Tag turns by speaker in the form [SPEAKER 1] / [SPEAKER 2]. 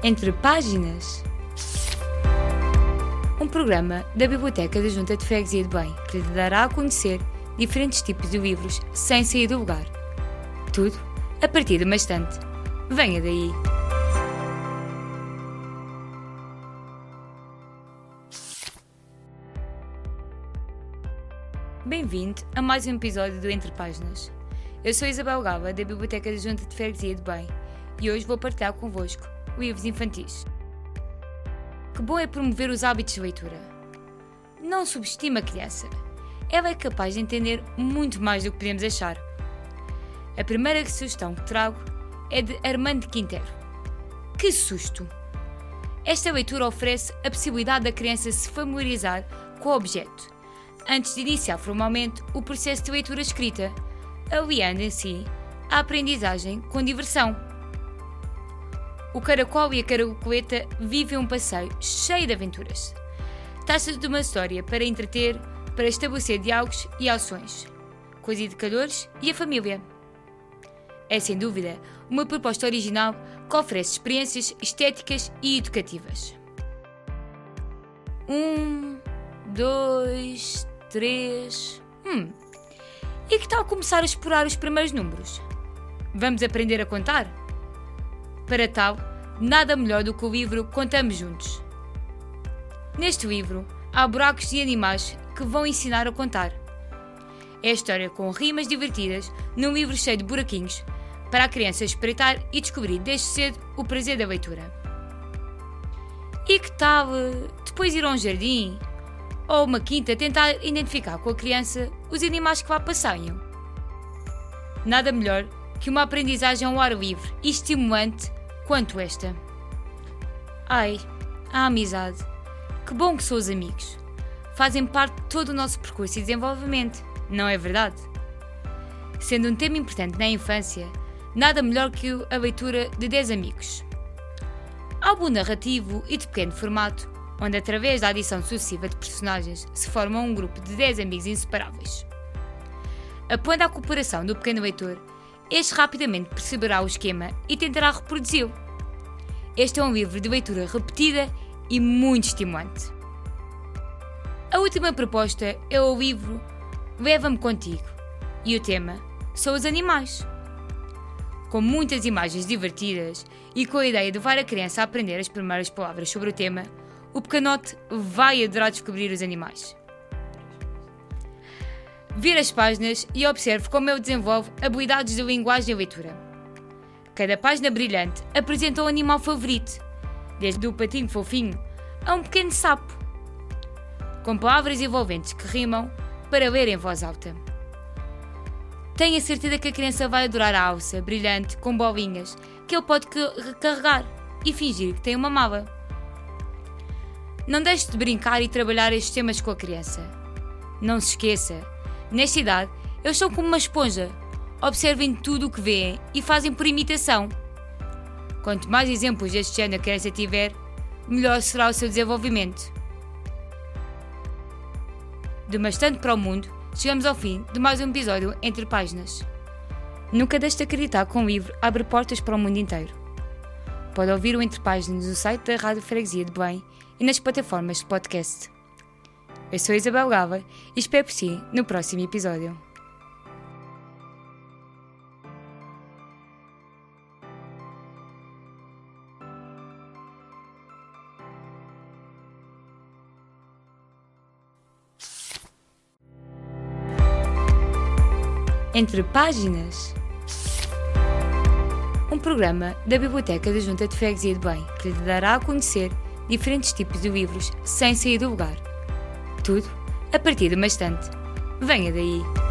[SPEAKER 1] Entre Páginas. Um programa da Biblioteca da Junta de Freguesia de Belém que lhe dará a conhecer diferentes tipos de livros sem sair do lugar. Tudo a partir de uma estante. Venha daí! Bem-vindo a mais um episódio do Entre Páginas. Eu sou Isabel Gava, da Biblioteca da Junta de Freguesia de Belém, e hoje vou partilhar convosco livros infantis. Que bom é promover os hábitos de leitura. Não subestima a criança. Ela é capaz de entender muito mais do que podemos achar. A primeira sugestão que trago é de Armando Quintero. Que susto! Esta leitura oferece a possibilidade da criança se familiarizar com o objeto, antes de iniciar formalmente o processo de leitura escrita, aliando em si a aprendizagem com diversão. O caracol e a caracoleta vivem um passeio cheio de aventuras. Trata-se de uma história para entreter, para estabelecer diálogos e ações, com os educadores e a família. É sem dúvida uma proposta original que oferece experiências estéticas e educativas. 1, 2, 3... E que tal começar a explorar os primeiros números? Vamos aprender a contar? Para tal, nada melhor do que o livro Contamos Juntos. Neste livro, há buracos de animais que vão ensinar a contar. É a história com rimas divertidas num livro cheio de buraquinhos para a criança espreitar e descobrir desde cedo o prazer da leitura. E que tal depois ir a um jardim ou uma quinta tentar identificar com a criança os animais que lá passeiam? Nada melhor que uma aprendizagem ao ar livre e estimulante quanto esta. Ai, a amizade. Que bom que são os amigos. Fazem parte de todo o nosso percurso e desenvolvimento, não é verdade? Sendo um tema importante na infância, nada melhor que a leitura de 10 amigos. Álbum narrativo e de pequeno formato, onde através da adição sucessiva de personagens se forma um grupo de 10 amigos inseparáveis. Apoiando a cooperação do pequeno leitor, este rapidamente perceberá o esquema e tentará reproduzi-lo. Este é um livro de leitura repetida e muito estimulante. A última proposta é o livro Leva-me Contigo, e o tema são os animais. Com muitas imagens divertidas e com a ideia de levar a criança a aprender as primeiras palavras sobre o tema, o pequenote vai adorar descobrir os animais. Vire as páginas e observe como ele desenvolve habilidades de linguagem e leitura. Cada página brilhante apresenta um animal favorito, desde o patinho fofinho a um pequeno sapo, com palavras envolventes que rimam para ler em voz alta. Tenha certeza que a criança vai adorar a alça brilhante com bolinhas que ele pode recarregar e fingir que tem uma mala. Não deixe de brincar e trabalhar estes temas com a criança. Não se esqueça, nesta idade, eles são como uma esponja. Observem tudo o que veem e fazem por imitação. Quanto mais exemplos deste género a criança tiver, melhor será o seu desenvolvimento. De uma estante para o mundo, chegamos ao fim de mais um episódio Entre Páginas. Nunca deixe de acreditar que um livro abre portas para o mundo inteiro. Pode ouvir o Entre Páginas no site da Rádio Freguesia de Belém e nas plataformas de podcast. Eu sou Isabel Gava e espero por si no próximo episódio. Entre Páginas. Um programa da Biblioteca da Junta de Freguesia de Belém que lhe dará a conhecer diferentes tipos de livros sem sair do lugar. Tudo a partir de uma estante. Venha daí!